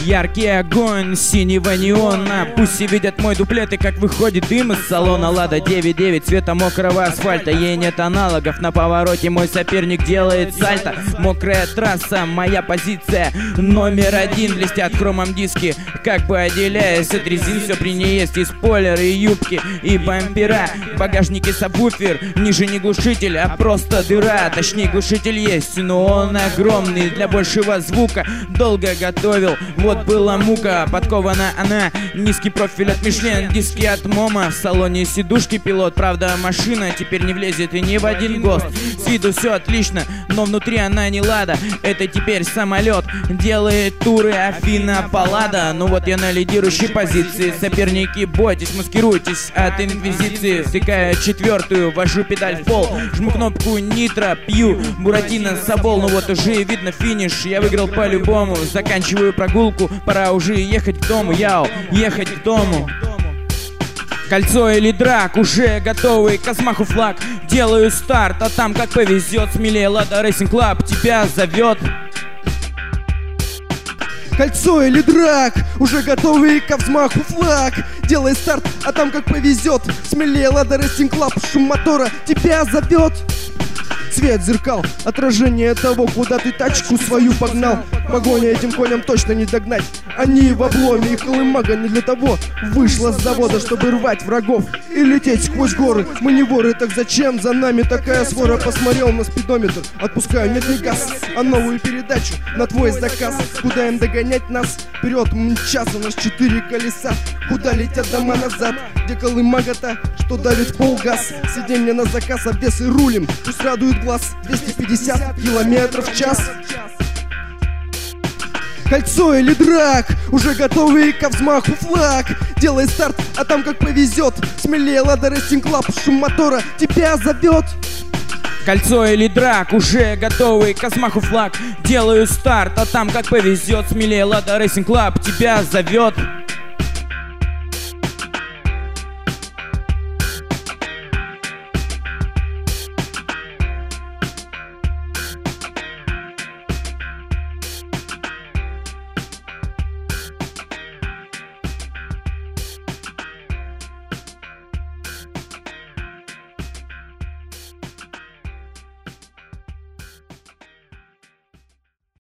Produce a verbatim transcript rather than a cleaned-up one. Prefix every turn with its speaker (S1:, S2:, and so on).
S1: Яркий огонь синего неона, пусть все видят мой дуплет и как выходит дым из салона. Лада девять девять, цвета мокрого асфальта, ей нет аналогов. На повороте мой соперник делает сальто. Мокрая трасса, моя позиция номер один. Блестят хромом диски, как бы отделяясь от резин. Все при ней есть и спойлеры, и юбки, и бампера. В багажнике сабвуфер, ниже не глушитель, а просто дыра. Точнее глушитель есть, но он огромный для большего звука. Долго готовил, вот была мука. Подкована она, низкий профиль от Мишлен, диски от Мома. В салоне сидушки пилот, правда машина теперь не влезет и ни в один ГОСТ. С виду все отлично, но внутри она не Лада. Это теперь самолет, делает туры Афина Паллада. Ну вот я на лидирующей позиции. Соперники, бойтесь, маскируйтесь от инквизиции. Втыкаю четвертую, вожу педаль в пол, жму кнопку нитро, пью буратино собол. Ну вот уже видно финиш, я выиграл по-любому. Заканчиваю прогулку, пора уже ехать к дому. Яу, ехать к дому. Кольцо или драк, уже готовый к размаху флаг. Делаю старт, а там как повезет. Смелее, Лада Racing Club тебя зовет.
S2: Кольцо или драк, уже готовый ко взмаху флаг. Делай старт, а там как повезет. Смелее, Лада Racing Club, шум мотора тебя зовет. Цвет зеркал, отражение того, куда ты тачку свою погнал. Погоня этим коням точно не догнать. Они в обломе, и колымага не для того вышла с завода, чтобы рвать врагов и лететь сквозь горы. Мы не воры, так зачем за нами такая свора? Посмотрел на спидометр, отпускаю, нет, не газ, а новую передачу на твой заказ. Куда им догонять нас? Вперед мчаться, у нас четыре колеса. Куда летят дома назад? Где колымага-то, что давит полгаз? Сиденье на заказ, обвес и рулим, пусть радует глаз. Двести пятьдесят километров в час. Кольцо или драк, уже готовый ко взмаху флаг. Делай старт, а там как повезет. Смелее, Лада Racing Club, шум мотора тебя зовет.
S1: Кольцо или драк, уже готовый к взмаху флаг. Делаю старт, а там как повезет. Смелее, Лада Racing Club тебя зовет.